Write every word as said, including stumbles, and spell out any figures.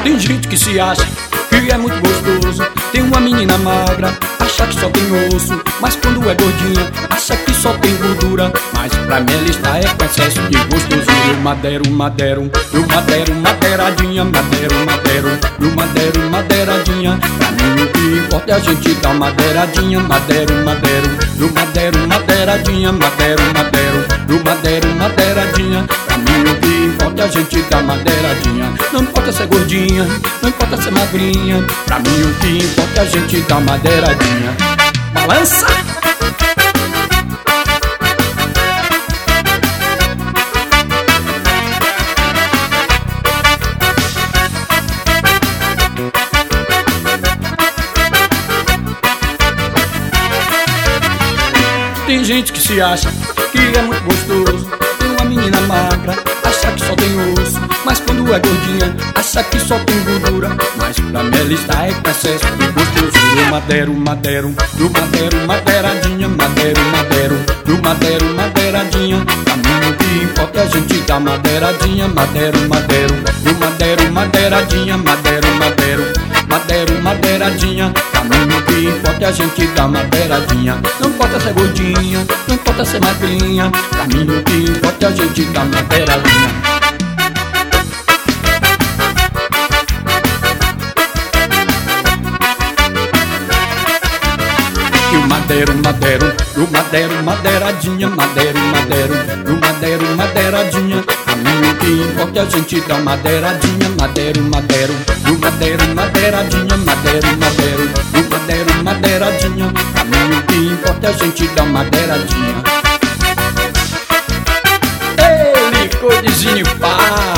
Tem gente que se acha que é muito gostoso. Tem uma menina magra, acha que só tem osso. Mas quando é gordinha, acha que só tem gordura. Mas pra mim ela está é com excesso de gostoso. Eu madeiro, madeiro, eu madeiro, madeiradinha, madeiro, madeiro, eu madeiro, madeiradinha. Pra mim o que importa é a gente dar madeiradinha, madeiro, madeiro, eu madeiro, madeiradinha, madeiro, madeiro, eu madeiro, madeiradinha. Pra mim o que importa é a gente dar madeiradinha. Não importa ser gordinha, não importa ser magrinha. Pra mim o que importa é a gente dar madeiradinha. Balança! Tem gente que se acha que é muito gostoso. Tem uma menina magra, acha que só tem osso. Mas quando é gordinha, acha que só tem gordura. Mas pra mim ela está é com excesso de gostoso. Eu madeiro, madeiro, eu madeiro, madeiradinha, madeiro, madeiro, eu madeiro, madeiradinha. Pra mim o que importa é a gente dar madeiradinha, madeiro, madeiro, eu madeiro, madeiradinha, madeiro, madeiro, madeiro, madeiradinha. Pra mim o que importa é a gente dar madeiradinha. Não importa ser gordinha, não importa ser magrinha. Pra mim o que importa é a gente dar madeiradinha. O madeiro, madeiro, o madeiro, madeiradinha, madeiro, madeiro, o madeiro, madeiradinha. A mim o que importa é a gente dar madeiradinha, madeiro, madeiro, o madeiro, madeiradinha, madeiro, madeiro, o madeiro, madeiradinha. A mim o que importa é a gente dar madeiradinha. Ei, licodezinho pá!